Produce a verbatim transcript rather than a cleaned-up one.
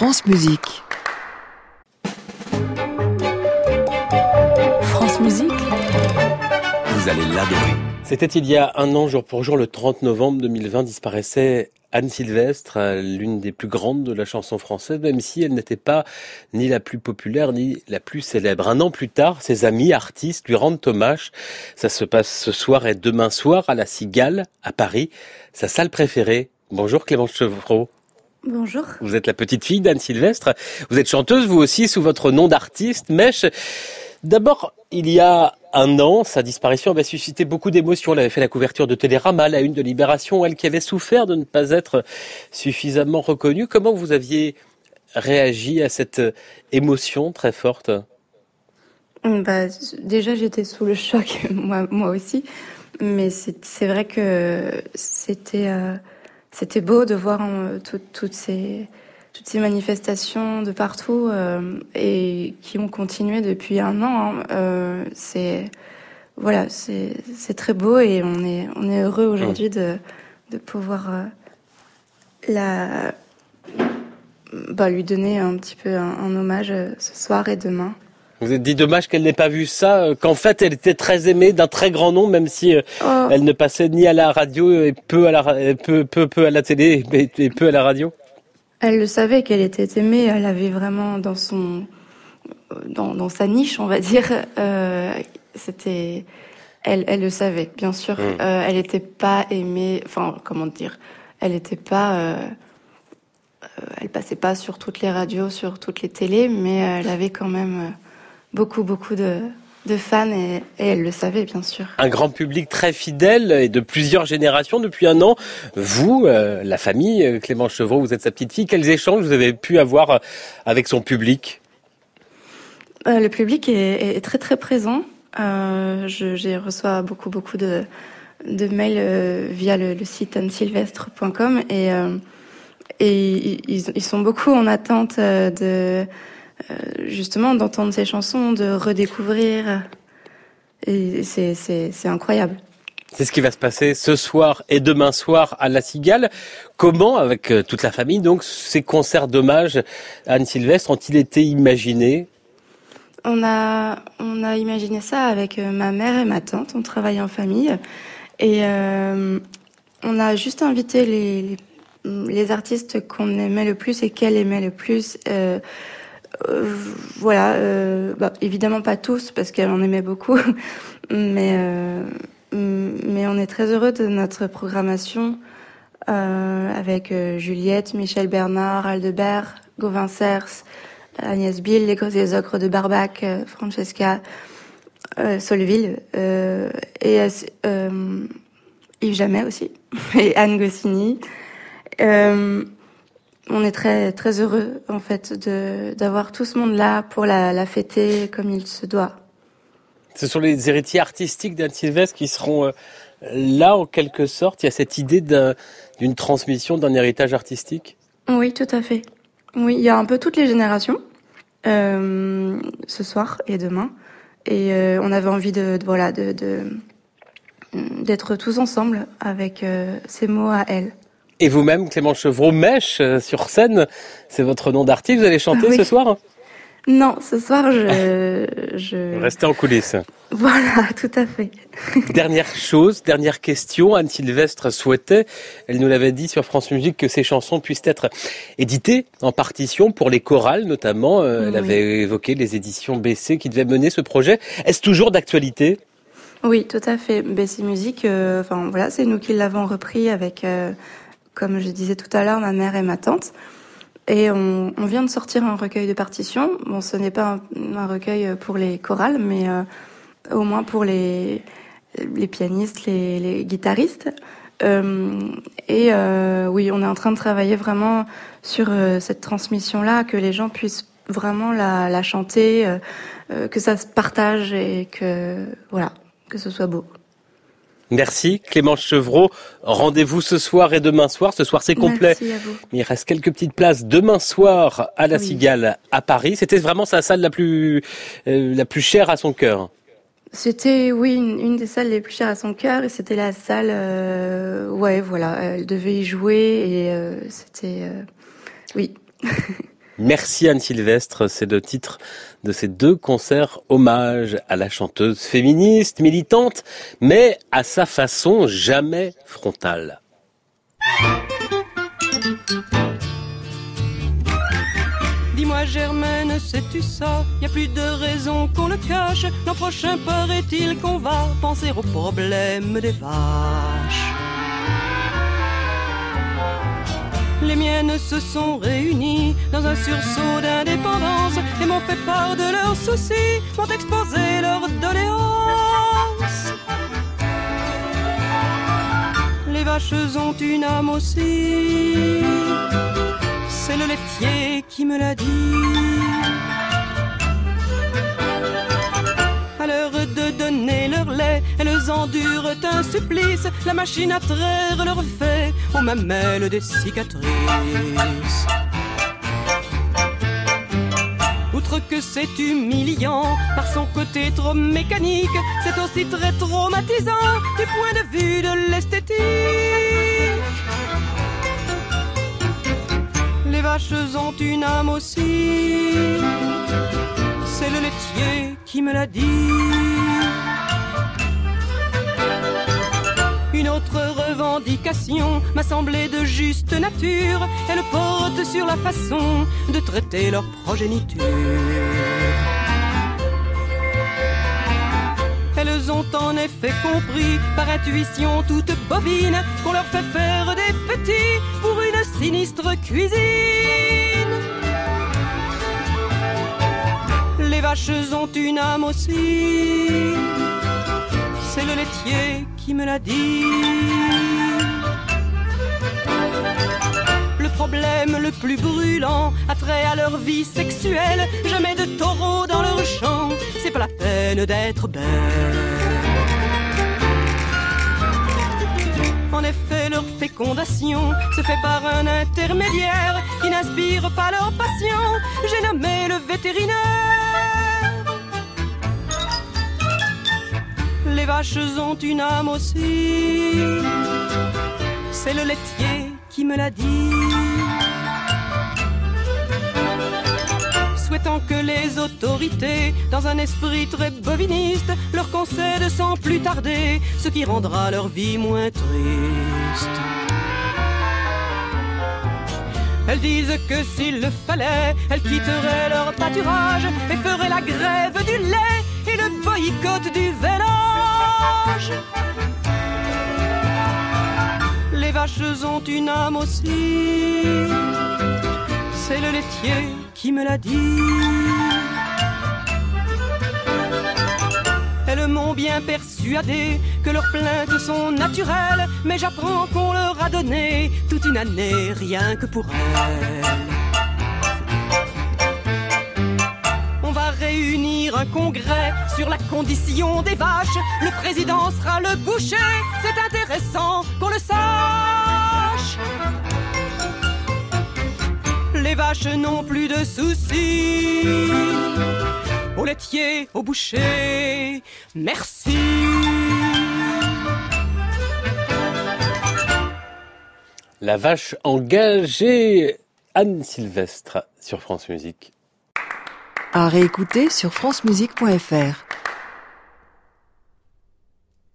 France Musique. France Musique. Vous allez l'adorer. C'était il y a un an, jour pour jour, le trente novembre deux mille vingt, disparaissait Anne Sylvestre, l'une des plus grandes de la chanson française, même si elle n'était pas ni la plus populaire ni la plus célèbre. Un an plus tard, ses amis artistes lui rendent hommage. Ça se passe ce soir et demain soir à la Cigale, à Paris, sa salle préférée. Bonjour Clémence Chevreau. Bonjour. Vous êtes la petite fille d'Anne Sylvestre. Vous êtes chanteuse, vous aussi, sous votre nom d'artiste, Mèche. D'abord, il y a un an, sa disparition avait suscité beaucoup d'émotions. Elle avait fait la couverture de Télérama, la une de Libération, elle qui avait souffert de ne pas être suffisamment reconnue. Comment vous aviez réagi à cette émotion très forte ? Bah, déjà, j'étais sous le choc, moi, moi aussi. Mais c'est, c'est vrai que c'était, euh, c'était beau de voir euh, tout, toutes ces... toutes ces manifestations de partout euh, et qui ont continué depuis un an. Hein. Euh, c'est voilà, c'est c'est très beau et on est on est heureux aujourd'hui mmh. de de pouvoir euh, la bah, lui donner un petit peu un, un hommage ce soir et demain. Vous êtes dit dommage qu'elle n'ait pas vu ça, qu'en fait elle était très aimée d'un très grand nombre, même si oh. elle ne passait ni à la radio et peu à la peu peu peu à la télé et peu à la radio. Elle le savait qu'elle était aimée, elle avait vraiment dans son, dans, dans sa niche, on va dire, euh, c'était, elle, elle le savait, bien sûr. Mmh. Euh, elle n'était pas aimée, enfin, comment dire, elle n'était pas, euh, euh, elle passait pas sur toutes les radios, sur toutes les télés, mais elle avait quand même beaucoup, beaucoup de, de fans et, et elle le savait, bien sûr. Un grand public très fidèle et de plusieurs générations depuis un an. Vous, euh, la famille, Clémence Chevreau, vous êtes sa petite fille. Quels échanges vous avez pu avoir avec son public ? euh, Le public est, est très très présent. Euh, je j'ai reçois beaucoup beaucoup de, de mails euh, via le, le site anne sylvestre point com et, euh, et ils, ils sont beaucoup en attente de... Euh, justement d'entendre ces chansons, de redécouvrir, et c'est, c'est, c'est incroyable. C'est ce qui va se passer ce soir et demain soir à la Cigale. Comment, avec toute la famille, donc, ces concerts d'hommage à Anne Sylvestre ont-ils été imaginés ? On a, on a imaginé ça avec ma mère et ma tante, on travaille en famille, et euh, on a juste invité les, les, les artistes qu'on aimait le plus et qu'elle aimait le plus. Euh, Euh, voilà, euh, bah, évidemment pas tous parce qu'elle en aimait beaucoup, mais euh, mais on est très heureux de notre programmation euh, avec euh, Juliette, Michel Bernard, Aldebert, Gauvin Cers, Agnès Bill, les, les Ocres de Barbac, euh, Francesca euh, Solville euh, et euh, Yves Jamais aussi et Anne Goscinny. Euh, On est très très heureux en fait de d'avoir tout ce monde-là pour la, la fêter comme il se doit. Ce sont les héritiers artistiques d'Anne Sylvestre qui seront euh, là en quelque sorte. Il y a cette idée d'un, d'une transmission, d'un héritage artistique. Oui, tout à fait. Oui, il y a un peu toutes les générations euh, ce soir et demain, et euh, on avait envie de, de voilà de, de d'être tous ensemble avec euh, ces mots à elle. Et vous-même, Clémence Chevreau, Mèche, sur scène, c'est votre nom d'artiste, vous allez chanter oui. ce soir ? Non, ce soir, je... je... Restez en coulisses. Voilà, tout à fait. Dernière chose, dernière question, Anne Sylvestre souhaitait, elle nous l'avait dit sur France Musique, que ses chansons puissent être éditées en partition pour les chorales notamment. Euh, oui. Elle avait évoqué les éditions B C qui devaient mener ce projet. Est-ce toujours d'actualité ? Oui, tout à fait. B C Musique, euh, enfin voilà, c'est nous qui l'avons repris avec... Euh... Comme je disais tout à l'heure, ma mère et ma tante. Et on, on vient de sortir un recueil de partitions. Bon, ce n'est pas un, un recueil pour les chorales, mais euh, au moins pour les, les pianistes, les, les guitaristes. Euh, et euh, oui, on est en train de travailler vraiment sur euh, cette transmission-là, que les gens puissent vraiment la, la chanter, euh, que ça se partage et que, voilà, que ce soit beau. Merci Clémence Chevreau. Rendez-vous ce soir et demain soir. Ce soir c'est complet. Merci à vous. Mais il reste quelques petites places demain soir à la oui. Cigale à Paris. C'était vraiment sa salle la plus euh, la plus chère à son cœur. C'était oui une, une des salles les plus chères à son cœur et c'était la salle euh, ouais voilà elle devait y jouer et euh, c'était euh, oui. Merci Anne Sylvestre, c'est le titre de ces deux concerts hommage à la chanteuse féministe, militante, mais à sa façon jamais frontale. Dis-moi Germaine, sais-tu ça? Y a plus de raison qu'on le cache. L'an prochain paraît-il qu'on va penser aux problèmes des vaches. Les miennes se sont réunies dans un sursaut d'indépendance et m'ont fait part de leurs soucis, m'ont exposé leurs doléances. Les vaches ont une âme aussi, c'est le laitier qui me l'a dit. À l'heure de donner leur lait, elles endurent un supplice. La machine à traire leur fait aux mamelles des cicatrices. Outre que c'est humiliant par son côté trop mécanique, c'est aussi très traumatisant du point de vue de l'esthétique. Les vaches ont une âme aussi, c'est le laitier qui me l'a dit. Une autre revendication m'a semblé de juste nature. Elle porte sur la façon de traiter leur progéniture. Elles ont en effet compris, par intuition toute bovine, qu'on leur fait faire des petits pour une sinistre cuisine. Les vaches ont une âme aussi, c'est le laitier qui me l'a dit. Le problème le plus brûlant a trait à leur vie sexuelle. Jamais de taureaux dans leur champ, c'est pas la peine d'être belle. En effet, leur fécondation se fait par un intermédiaire qui n'inspire pas leur passion. J'ai nommé le vétérinaire. Les vaches ont une âme aussi, c'est le laitier qui me l'a dit. Souhaitant que les autorités, dans un esprit très boviniste, leur concèdent sans plus tarder ce qui rendra leur vie moins triste. Elles disent que s'il le fallait, elles quitteraient leur pâturage et feraient la grève du lait et le boycott du vélage. Les vaches ont une âme aussi, c'est le laitier qui me l'a dit. Elles m'ont bien persuadé que leurs plaintes sont naturelles, mais j'apprends qu'on leur a donné toute une année rien que pour elles. On va réunir un congrès sur la condition des vaches. Le président sera le boucher, c'est intéressant qu'on le sache. Les vaches n'ont plus de soucis, au laitier, au boucher, merci. La vache engagée, Anne Sylvestre sur France Musique. À réécouter sur francemusique point fr.